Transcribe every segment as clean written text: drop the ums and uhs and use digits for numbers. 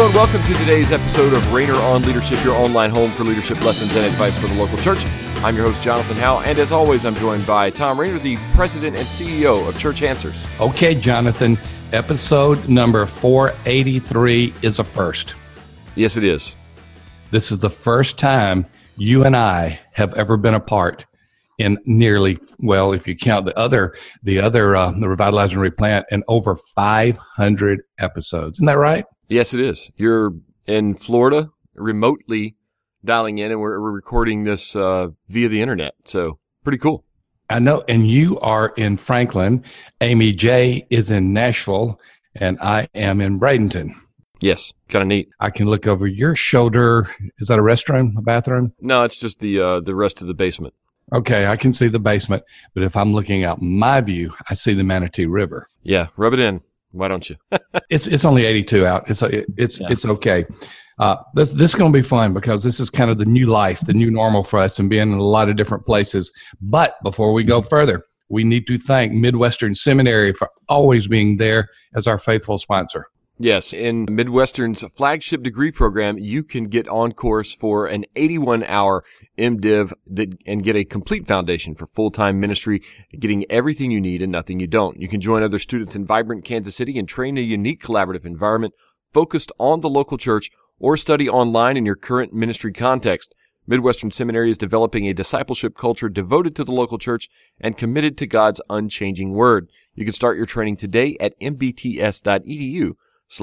and welcome to today's episode of Rainer on Leadership, your online home for leadership lessons and advice for the local church. I'm your host, Jonathan Howe, and as always, I'm joined by Tom Rainer, the President and CEO of Church Answers. Okay, Jonathan, episode number 483 is a first. Yes, it is. This is the first time you and I have ever been apart in nearly, well, if you count the Revitalize and Replant, in over 500 episodes. Isn't that right? Yes, it is. You're in Florida, remotely dialing in, and we're recording this via the internet. So pretty cool. I know. And you are in Franklin. Amy J is in Nashville, and I am in Bradenton. Yes, kind of neat. I can look over your shoulder. Is that a restroom, a bathroom? No, it's just the rest of the basement. Okay, I can see the basement, but if I'm looking out my view, I see the Manatee River. Yeah, rub it in. Why don't you? It's only 82 out. It's okay. This is going to be fun because this is kind of the new life, the new normal for us, and being in a lot of different places. But before we go further, we need to thank Midwestern Seminary for always being there as our faithful sponsor. Yes, in Midwestern's flagship degree program, you can get on course for an 81-hour MDiv and get a complete foundation for full-time ministry, getting everything you need and nothing you don't. You can join other students in vibrant Kansas City and train in a unique collaborative environment focused on the local church, or study online in your current ministry context. Midwestern Seminary is developing a discipleship culture devoted to the local church and committed to God's unchanging word. You can start your training today at mbts.edu/MDIV.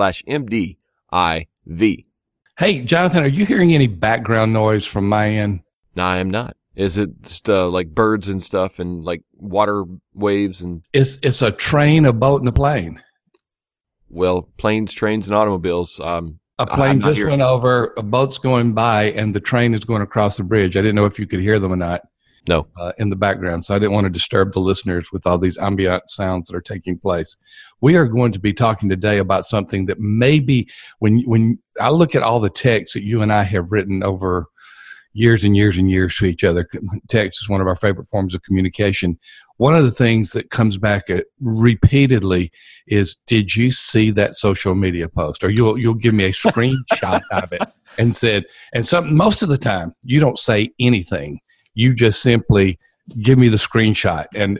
Hey, Jonathan, are you hearing any background noise from my end? No, I am not. Is it just like birds and stuff and like water waves? And It's a train, a boat, and a plane. Well, planes, trains, and automobiles. A plane just went over, a boat's going by, and the train is going across the bridge. I didn't know if you could hear them or not. No. In the background, so I didn't want to disturb the listeners with all these ambient sounds that are taking place. We are going to be talking today about something that maybe when I look at all the texts that you and I have written over years and years and years to each other, text is one of our favorite forms of communication. One of the things that comes back repeatedly is, did you see that social media post? Or you'll give me a screenshot of it and most of the time you don't say anything. You just simply give me the screenshot, and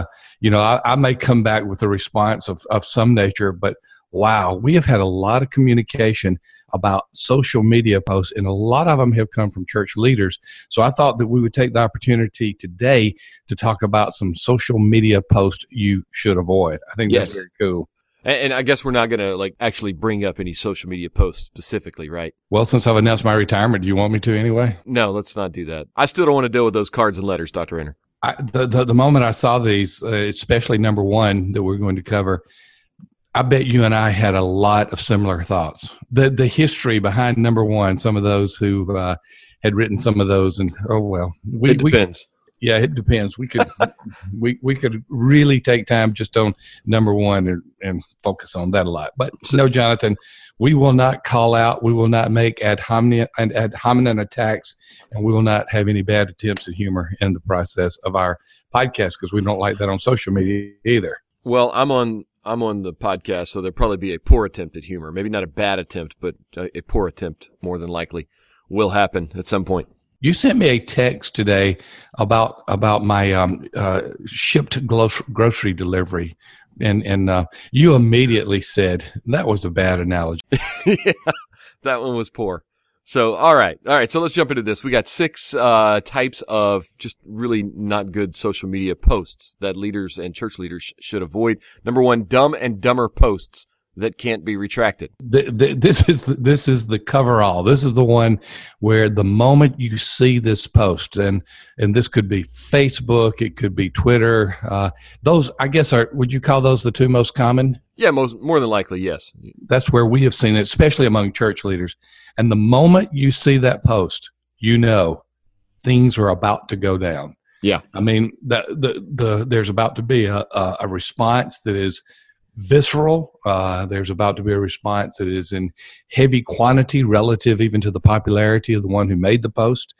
I may come back with a response of some nature, but wow, we have had a lot of communication about social media posts, and a lot of them have come from church leaders. So I thought that we would take the opportunity today to talk about some social media posts you should avoid. I think that's very cool. And I guess we're not going to actually bring up any social media posts specifically, right? Well, since I've announced my retirement, do you want me to anyway? No, let's not do that. I still don't want to deal with those cards and letters, Dr. Rainer. The moment I saw these, especially number one that we're going to cover, I bet you and I had a lot of similar thoughts. The history behind number one, some of those who had written some of those, and it depends. Yeah, it depends. We could we could really take time just on number one and focus on that a lot. But no, Jonathan, we will not call out. We will not make ad hominem attacks, and we will not have any bad attempts at humor in the process of our podcast, because we don't like that on social media either. Well, I'm on the podcast, so there'll probably be a poor attempt at humor. Maybe not a bad attempt, but a poor attempt more than likely will happen at some point. You sent me a text today about my shipped grocery delivery, and you immediately said that was a bad analogy. Yeah, that one was poor. So, all right. So let's jump into this. We got 6 types of just really not good social media posts that leaders and church leaders should avoid. Number 1, dumb and dumber posts that can't be retracted. This is the coverall. This is the one where the moment you see this post, and this could be Facebook, it could be Twitter. Those, I guess, would you call those the 2 most common? Yeah, more than likely, yes. That's where we have seen it, especially among church leaders. And the moment you see that post, you know things are about to go down. Yeah, I mean, there's about to be a response that is visceral. There's about to be a response that is in heavy quantity relative even to the popularity of the one who made the post.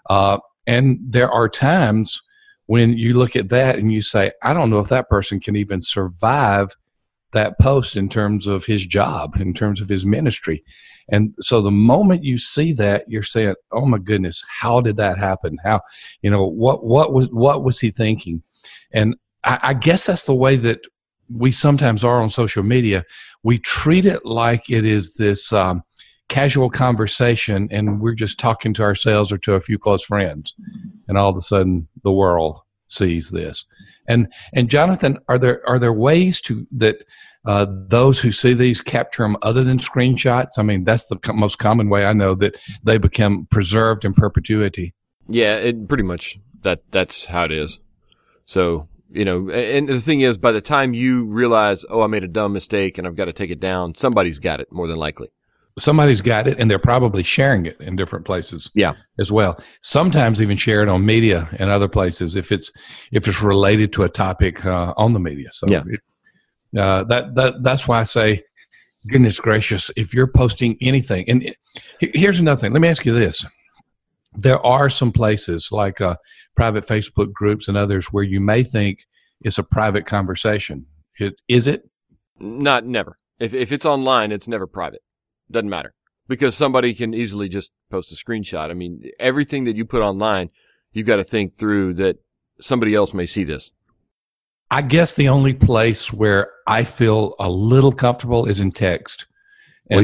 And there are times when you look at that and you say, I don't know if that person can even survive that post in terms of his job, in terms of his ministry. And so the moment you see that, you're saying, "Oh my goodness, how did that happen? How, what was he thinking?" And I guess that's the way that we sometimes are on social media. We treat it like it is this casual conversation, and we're just talking to ourselves or to a few close friends, and all of a sudden the world sees this. And Jonathan, are there ways that those who see these capture them other than screenshots? I mean, that's the most common way I know that they become preserved in perpetuity. Yeah, it pretty much that's how it is. So, and the thing is, by the time you realize, oh, I made a dumb mistake and I've got to take it down, somebody's got it more than likely. Somebody's got it, and they're probably sharing it in different places. Yeah, as well. Sometimes even share it on media and other places if it's related to a topic on the media. So yeah. That's why I say, goodness gracious, if you're posting anything, and here's another thing. Let me ask you this: there are some places like private Facebook groups and others where you may think it's a private conversation. Is it? Never. If it's online, it's never private. Doesn't matter, because somebody can easily just post a screenshot. I mean, everything that you put online, you've got to think through that somebody else may see this. I guess the only place where I feel a little comfortable is in text. And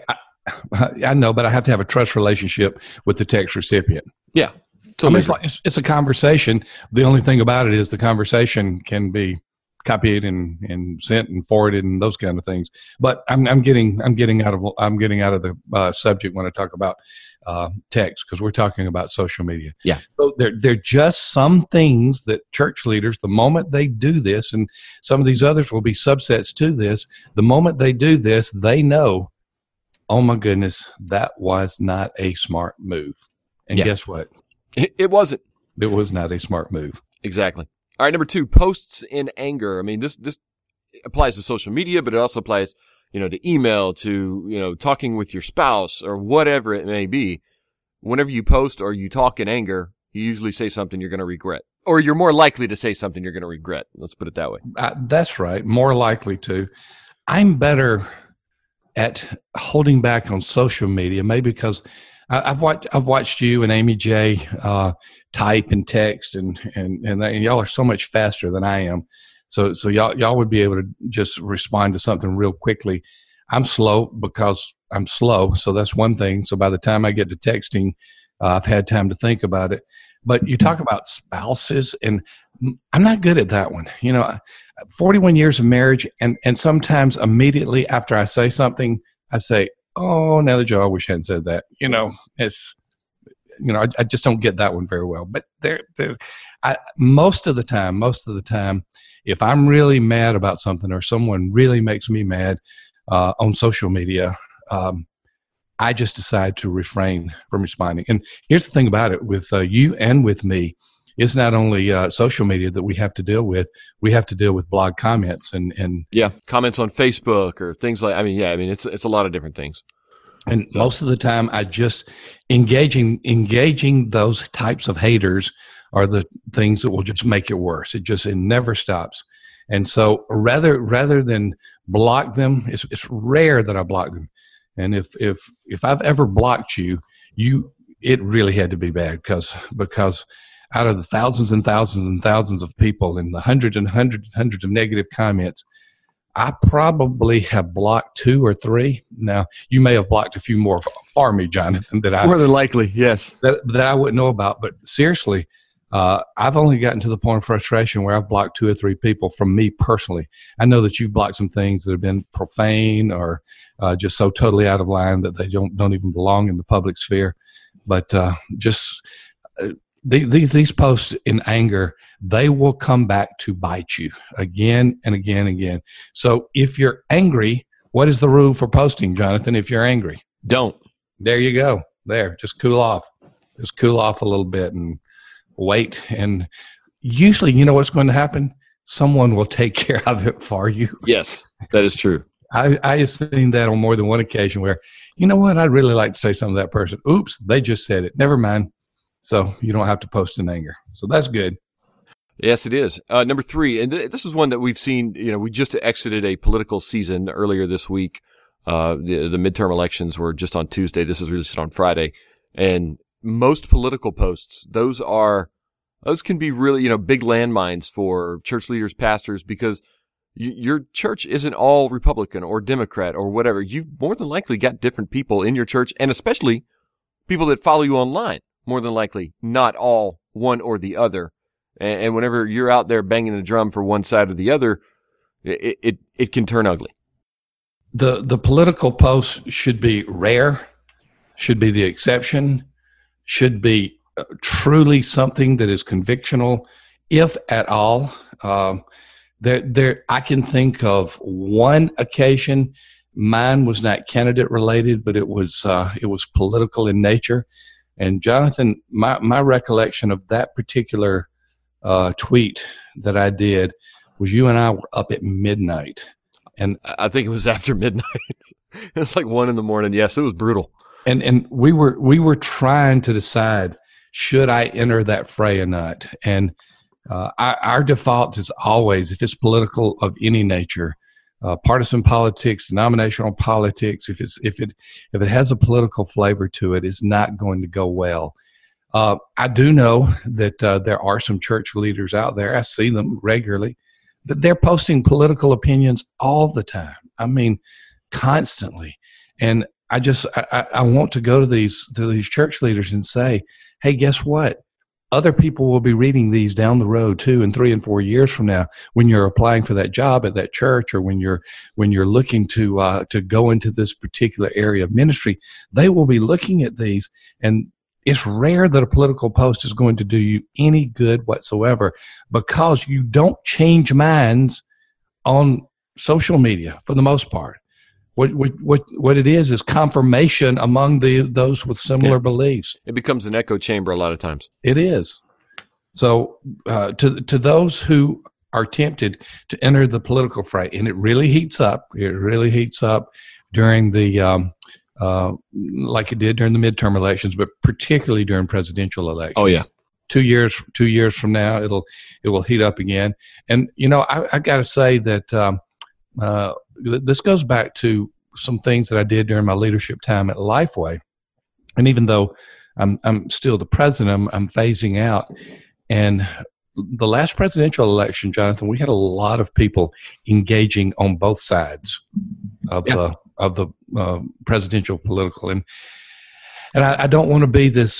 I know, but I have to have a trust relationship with the text recipient. Yeah. So it's a conversation. The only thing about it is the conversation can be copied and sent and forwarded and those kind of things. But I'm getting out of the subject when I talk about text, because we're talking about social media. Yeah. So they're just some things that church leaders, the moment they do this, and some of these others will be subsets to this, the moment they do this, they know, oh my goodness, that was not a smart move. And guess what? It wasn't. It was not a smart move. Exactly. All right, number 2, posts in anger. I mean, this applies to social media, but it also applies, to email, to, talking with your spouse or whatever it may be. Whenever you post or you talk in anger, you usually say something you're going to regret, or you're more likely to say something you're going to regret. Let's put it that way. That's right. More likely to. I'm better at holding back on social media, maybe because I've watched you and Amy J type and text, and y'all are so much faster than I am. So y'all would be able to just respond to something real quickly. I'm slow because I'm slow, so that's one thing. So by the time I get to texting, I've had time to think about it. But you talk about spouses, and I'm not good at that one. 41 years of marriage, and sometimes immediately after I say something, I say, "Oh, Nellie Jo, I wish I hadn't said that." It's, I just don't get that one very well. But most of the time, if I'm really mad about something or someone really makes me mad on social media, I just decide to refrain from responding. And here's the thing about it with you and with me. It's not only social media that we have to deal with. We have to deal with blog comments and comments on Facebook or things like. It's a lot of different things. And most of the time, I just engaging those types of haters are the things that will just make it worse. It never stops. And so rather than block them, it's rare that I block them. And if I've ever blocked you, it really had to be bad because out of the thousands and thousands and thousands of people and the hundreds and hundreds and hundreds of negative comments, I probably have blocked 2 or 3. Now, you may have blocked a few more for me, Jonathan, more than likely, yes, that I wouldn't know about. But seriously, I've only gotten to the point of frustration where I've blocked 2 or 3 people from me personally. I know that you've blocked some things that have been profane or just so totally out of line that they don't even belong in the public sphere. But these posts in anger, they will come back to bite you again and again and again. So if you're angry, what is the rule for posting, Jonathan? If you're angry, don't. There you go. Just cool off. Just cool off a little bit and wait. And usually, you know what's going to happen? Someone will take care of it for you. Yes, that is true. I have seen that on more than one occasion where, you know what, I'd really like to say something to that person. Oops, they just said it. Never mind. So you don't have to post in anger. So that's good. Yes, it is. Number 3, and this is one that we've seen, we just exited a political season earlier this week. The midterm elections were just on Tuesday. This is released on Friday. And most political posts, those can be really, big landmines for church leaders, pastors, because your church isn't all Republican or Democrat or whatever. You've more than likely got different people in your church, and especially people that follow you online, more than likely, not all one or the other. And whenever you're out there banging the drum for one side or the other, it can turn ugly. The political posts should be rare, should be the exception, should be truly something that is convictional, if at all. I can think of one occasion. Mine was not candidate related, but it was political in nature. And Jonathan, my recollection of that particular tweet that I did was you and I were up at midnight. And I think it was after midnight. It's like 1 a.m. Yes, it was brutal. And we were trying to decide, should I enter that fray or not? And our default is always, if it's political of any nature, partisan politics, denominational politics, if it has a political flavor to it, it's not going to go well. I do know that there are some church leaders out there. I see them regularly, but they're posting political opinions all the time. I mean, constantly. And I want to go to these church leaders and say, hey, guess what? Other people will be reading these down the road 2 and 3 and 4 years from now when you're applying for that job at that church, or when you're looking to go into this particular area of ministry. They will be looking at these, and it's rare that a political post is going to do you any good whatsoever, because you don't change minds on social media for the most part. What it is confirmation among those with similar beliefs. It becomes an echo chamber a lot of times. It is. So to those who are tempted to enter the political fray, and it really heats up. It really heats up during the like it did during the midterm elections, but particularly during presidential elections. Oh yeah. 2 years from now, it will heat up again. And I got to say that. This goes back to some things that I did during my leadership time at Lifeway. And even though I'm still the president, I'm phasing out. And the last presidential election, Jonathan, we had a lot of people engaging on both sides of the presidential political. And I don't want to be this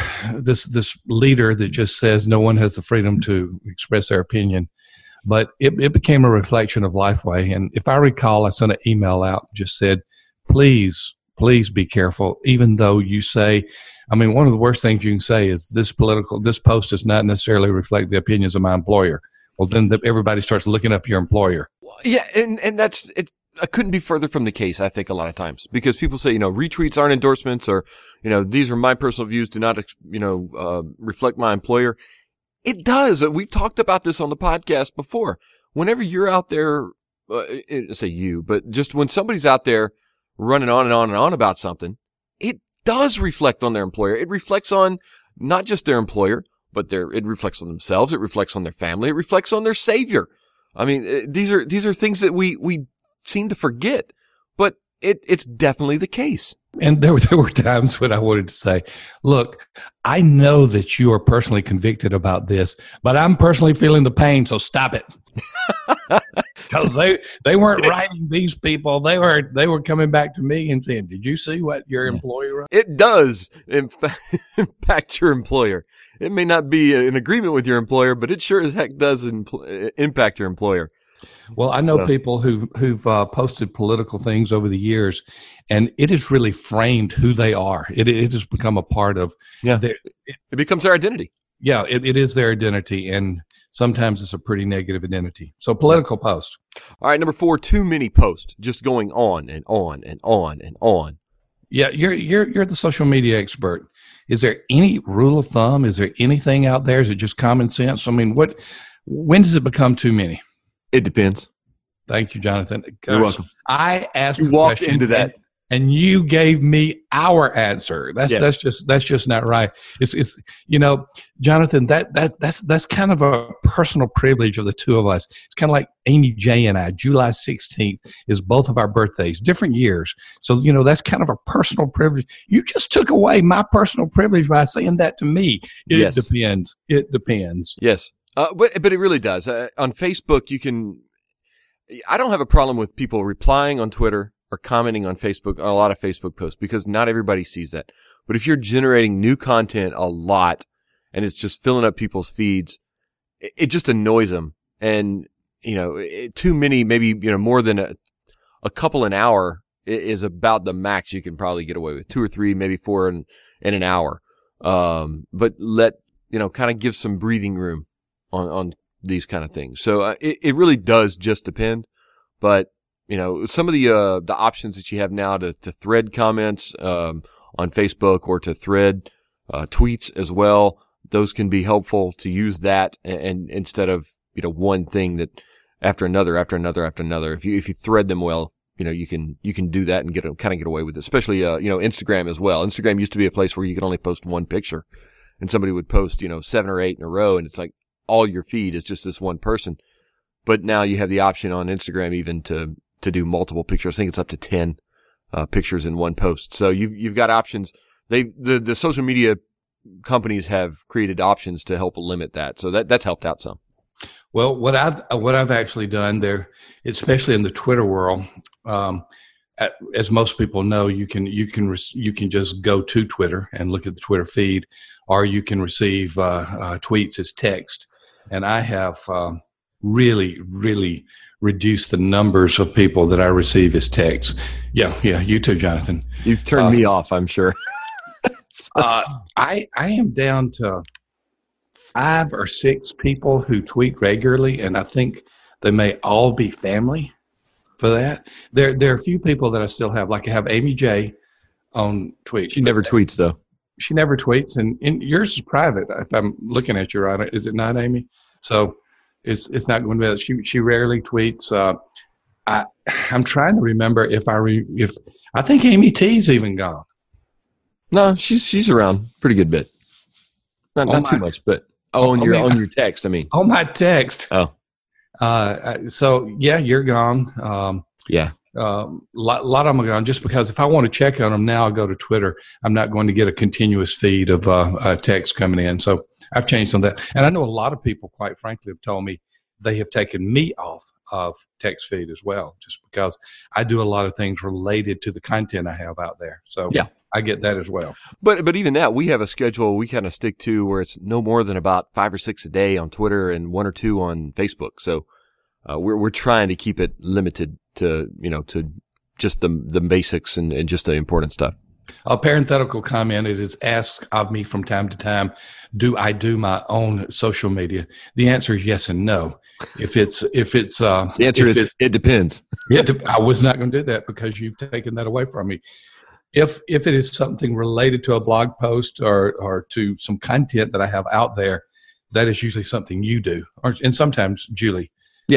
leader that just says no one has the freedom to express their opinion. But it became a reflection of Lifeway. And if I recall, I sent an email out and just said, please be careful. Even though you say, one of the worst things you can say is this post does not necessarily reflect the opinions of my employer. Well, then everybody starts looking up your employer. Yeah. And that's it. I couldn't be further from the case, I think, a lot of times, because people say, retweets aren't endorsements, or, these are my personal views, do not, reflect my employer. It does. We've talked about this on the podcast before. Whenever you're out there, say you, but just when somebody's out there running on and on and on about something, it does reflect on their employer. It reflects on not just their employer, but it reflects on themselves. It reflects on their family. It reflects on their savior. These are things that we seem to forget, but it's definitely the case. And there were times when I wanted to say, look, I know that you are personally convicted about this, but I'm personally feeling the pain, so stop it. Because they weren't writing these people. They were coming back to me and saying, did you see what your employer wrote? It does impact your employer. It may not be in agreement with your employer, but it sure as heck does impact your employer. Well, I know people who've posted political things over the years, and it has really framed who they are. It has become a part of it becomes their identity. Yeah, it is their identity, and sometimes it's a pretty negative identity. So political posts. All right, number 4, too many posts, just going on and on and on and on. Yeah, you're the social media expert. Is there any rule of thumb? Is there anything out there? Is it just common sense? When does it become too many? It depends. Thank you, Jonathan. You're welcome. I asked you walked into that. and you gave me our answer. That's Yeah. that's just not right. It's Jonathan, that's kind of a personal privilege of the two of us. It's kind of like Amy J and I. July 16th is both of our birthdays, different years. So that's kind of a personal privilege. You just took away my personal privilege by saying that to me. It depends. It depends. Yes. But it really does. On Facebook, I don't have a problem with people replying on Twitter or commenting on Facebook, on a lot of Facebook posts, because not everybody sees that. But if you're generating new content a lot and it's just filling up people's feeds, it just annoys them. And, too many, maybe, more than a couple an hour is about the max you can probably get away with. 2 or 3, maybe 4 in an hour. But kind of give some breathing room on these kind of things. So it really does just depend. But some of the options that you have now to thread comments on Facebook or to thread tweets as well, those can be helpful to use that, and instead of one thing that after another. If you thread them well, you can do that and get away with it. Especially Instagram as well. Instagram used to be a place where you could only post one picture, and somebody would post 7 or 8 in a row, and it's like all your feed is just this one person. But now you have the option on Instagram even to do multiple pictures. I think it's up to 10 pictures in one post. So you've got options. The social media companies have created options to help limit that. So that's helped out some. Well, what I've actually done there, especially in the Twitter world, as most people know, you can just go to Twitter and look at the Twitter feed, or you can receive tweets as text. And I have really, really reduced the numbers of people that I receive as text. Yeah, you too, Jonathan. You've turned me off, I'm sure. I am down to 5 or 6 people who tweet regularly, and I think they may all be family for that. There are a few people that I still have, like I have Amy J on tweet. She never tweets, though. She never tweets, and yours is private. If I'm looking at you right, is it not, Amy? So it's not going to be. She rarely tweets. I'm trying to remember if I think Amy T's even gone. No, she's around pretty good bit. Not too much, but on your text. I mean, on my text. Oh, so yeah, you're gone. Yeah. A lot of them are gone just because if I want to check on them now, I go to Twitter. I'm not going to get a continuous feed of text coming in. So I've changed on that. And I know a lot of people, quite frankly, have told me they have taken me off of text feed as well, just because I do a lot of things related to the content I have out there. So yeah, I get that as well. But even that, we have a schedule we kind of stick to where it's no more than about 5 or 6 a day on Twitter and 1 or 2 on Facebook. So we're trying to keep it limited to just the basics and just the important stuff. A parenthetical comment: it is asked of me from time to time, do I do my own social media? The answer is yes and no. If it's the answer is it depends. I was not going to do that because you've taken that away from me. If it is something related to a blog post or to some content that I have out there, that is usually something you do, and sometimes Julie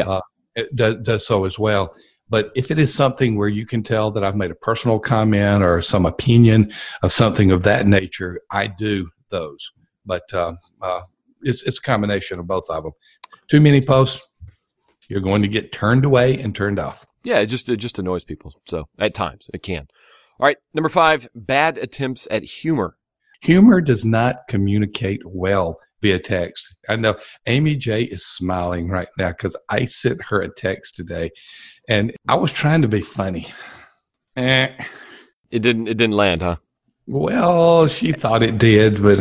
does so as well. But if it is something where you can tell that I've made a personal comment or some opinion of something of that nature, I do those. But it's a combination of both of them. Too many posts, you're going to get turned away and turned off. Yeah, it just annoys people. So at times it can. All right, number 5, bad attempts at humor. Humor does not communicate well via text. I know Amy J is smiling right now because I sent her a text today. And I was trying to be funny. It didn't land, huh? Well, she thought it did, but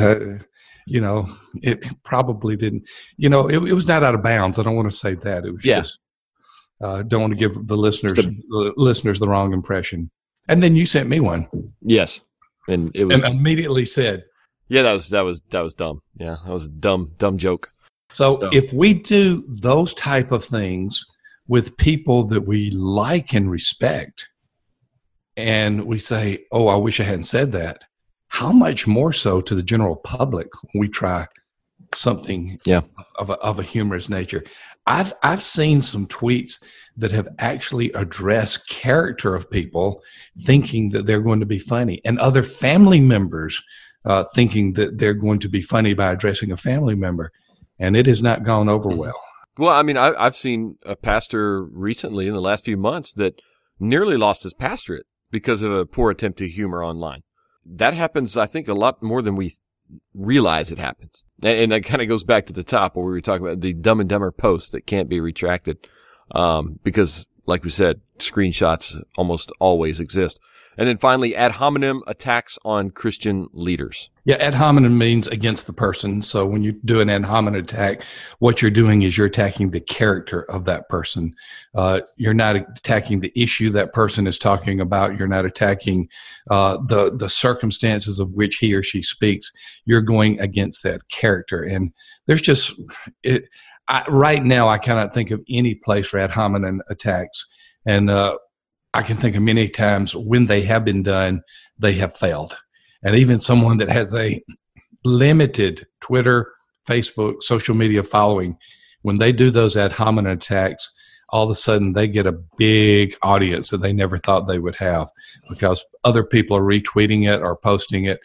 it probably didn't. It was not out of bounds. I don't want to say that. It was just don't want to give the listeners the wrong impression. And then you sent me one. Yes, and it was and immediately said, "Yeah, that was dumb. Yeah, that was a dumb joke." So if we do those type of things with people that we like and respect, and we say, oh, I wish I hadn't said that, how much more so to the general public when we try something of a humorous nature? I've seen some tweets that have actually addressed character of people thinking that they're going to be funny, and other family members thinking that they're going to be funny by addressing a family member, and it has not gone over well. Well, I mean, I've seen a pastor recently in the last few months that nearly lost his pastorate because of a poor attempt to humor online. That happens, I think, a lot more than we realize it happens. And that kind of goes back to the top where we were talking about the Dumb and Dumber post that can't be retracted. Because, like we said, screenshots almost always exist. And then finally, ad hominem attacks on Christian leaders. Yeah, ad hominem means against the person. So when you do an ad hominem attack, what you're doing is you're attacking the character of that person. You're not attacking the issue that person is talking about. You're not attacking the circumstances of which he or she speaks. You're going against that character. And there's just right now, I cannot think of any place for ad hominem attacks. And I can think of many times when they have been done, they have failed. And even someone that has a limited Twitter, Facebook, social media following, when they do those ad hominem attacks, all of a sudden they get a big audience that they never thought they would have because other people are retweeting it or posting it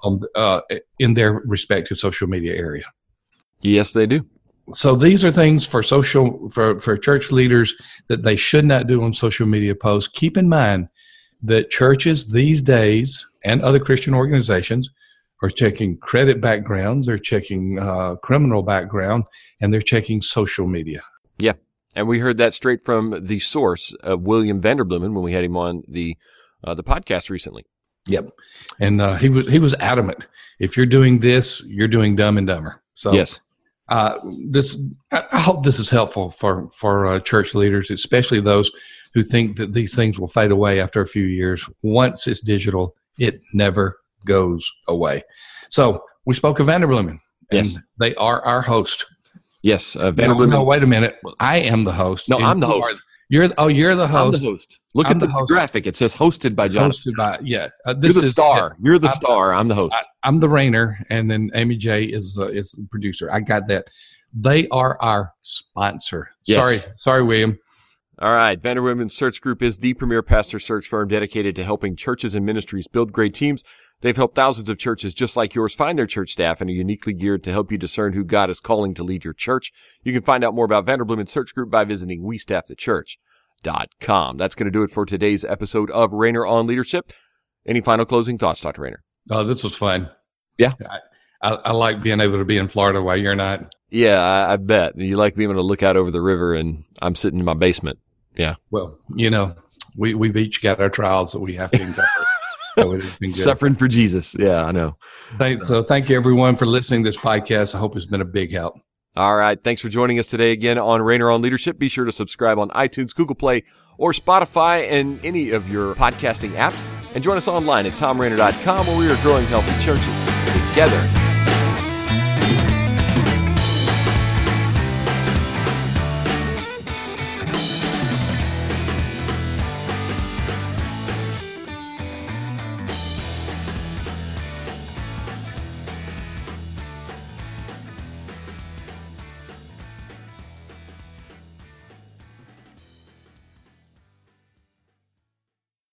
in their respective social media area. Yes, they do. So these are things for church leaders that they should not do on social media posts. Keep in mind that churches these days and other Christian organizations are checking credit backgrounds, they're checking criminal background, and they're checking social media. Yeah, and we heard that straight from the source of William Vanderbloemen when we had him on the podcast recently. Yep, and he was adamant. If you're doing this, you're doing Dumb and Dumber. So yes. I hope this is helpful for church leaders, especially those who think that these things will fade away after a few years. Once it's digital, it never goes away. So we spoke of Vanderbloemen, and yes, they are our host. Yes, Vanderbloemen. No, wait a minute. I am the host. No, I'm the host. You're the host. I'm the host. Look at the graphic. It says hosted by John. Hosted by, yeah. You're the star. You're the star. I'm the host. I'm the Rainer, and then Amy J is the producer. I got that. They are our sponsor. Yes. Sorry, William. All right. Vanderbloemen Search Group is the premier pastor search firm dedicated to helping churches and ministries build great teams. They've helped thousands of churches just like yours find their church staff and are uniquely geared to help you discern who God is calling to lead your church. You can find out more about Vanderbloemen Search Group by visiting westaffthechurch.com. That's going to do it for today's episode of Rainer on Leadership. Any final closing thoughts, Dr. Rainer? Oh, this was fun. Yeah. I like being able to be in Florida while you're not. Yeah, I bet. You like being able to look out over the river, and I'm sitting in my basement. Yeah. Well, we've each got our trials that we have to encounter. So it has been good. Suffering for Jesus. Yeah, I know. So thank you, everyone, for listening to this podcast. I hope it's been a big help. All right. Thanks for joining us today again on Rainer on Leadership. Be sure to subscribe on iTunes, Google Play, or Spotify and any of your podcasting apps. And join us online at tomrainer.com, where we are growing healthy churches together.